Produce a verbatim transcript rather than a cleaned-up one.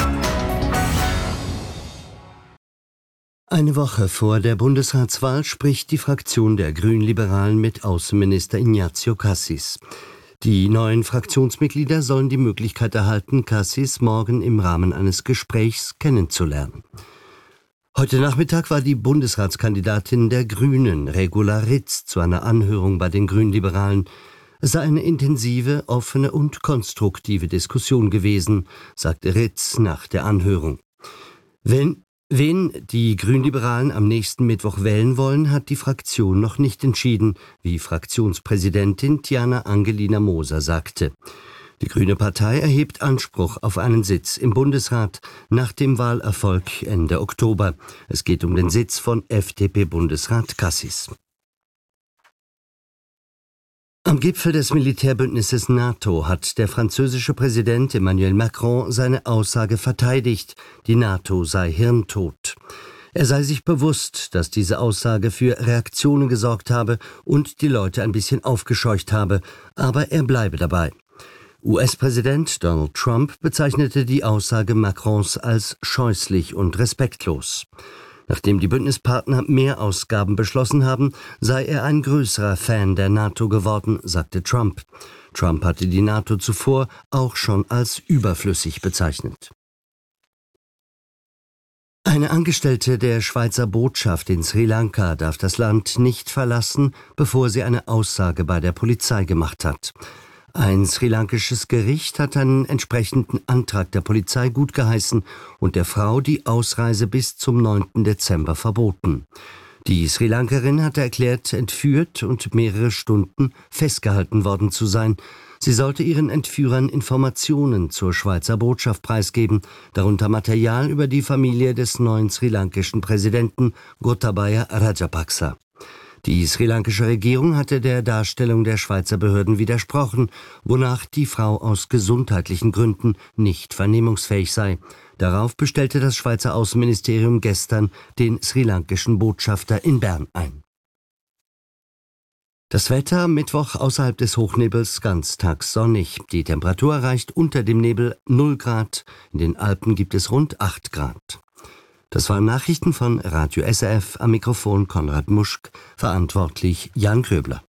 Eine Woche vor der Bundesratswahl spricht die Fraktion der Grünliberalen mit Außenminister Ignazio Cassis. Die neuen Fraktionsmitglieder sollen die Möglichkeit erhalten, Cassis morgen im Rahmen eines Gesprächs kennenzulernen. Heute Nachmittag war die Bundesratskandidatin der Grünen, Regula Ritz, zu einer Anhörung bei den Grünliberalen. Es sei eine intensive, offene und konstruktive Diskussion gewesen, sagte Ritz nach der Anhörung. Wenn Wen die Grünliberalen am nächsten Mittwoch wählen wollen, hat die Fraktion noch nicht entschieden, wie Fraktionspräsidentin Tiana Angelina Moser sagte. Die Grüne Partei erhebt Anspruch auf einen Sitz im Bundesrat nach dem Wahlerfolg Ende Oktober. Es geht um den Sitz von F D P-Bundesrat Cassis. Am Gipfel des Militärbündnisses NATO hat der französische Präsident Emmanuel Macron seine Aussage verteidigt, die NATO sei hirntot. Er sei sich bewusst, dass diese Aussage für Reaktionen gesorgt habe und die Leute ein bisschen aufgescheucht habe, aber er bleibe dabei. U S-Präsident Donald Trump bezeichnete die Aussage Macrons als scheußlich und respektlos. Nachdem die Bündnispartner Mehrausgaben beschlossen haben, sei er ein größerer Fan der NATO geworden, sagte Trump. Trump hatte die NATO zuvor auch schon als überflüssig bezeichnet. Eine Angestellte der Schweizer Botschaft in Sri Lanka darf das Land nicht verlassen, bevor sie eine Aussage bei der Polizei gemacht hat. Ein sri-lankisches Gericht hat einen entsprechenden Antrag der Polizei gutgeheißen und der Frau die Ausreise bis zum neunten Dezember verboten. Die Sri Lankerin hatte erklärt, entführt und mehrere Stunden festgehalten worden zu sein. Sie sollte ihren Entführern Informationen zur Schweizer Botschaft preisgeben, darunter Material über die Familie des neuen sri-lankischen Präsidenten Gotabaya Rajapaksa. Die sri-lankische Regierung hatte der Darstellung der Schweizer Behörden widersprochen, wonach die Frau aus gesundheitlichen Gründen nicht vernehmungsfähig sei. Darauf bestellte das Schweizer Außenministerium gestern den sri-lankischen Botschafter in Bern ein. Das Wetter am Mittwoch außerhalb des Hochnebels ganztags sonnig. Die Temperatur erreicht unter dem Nebel null Grad. In den Alpen gibt es rund acht Grad. Das waren Nachrichten von Radio S R F, am Mikrofon Konrad Muschk, verantwortlich Jan Köbler.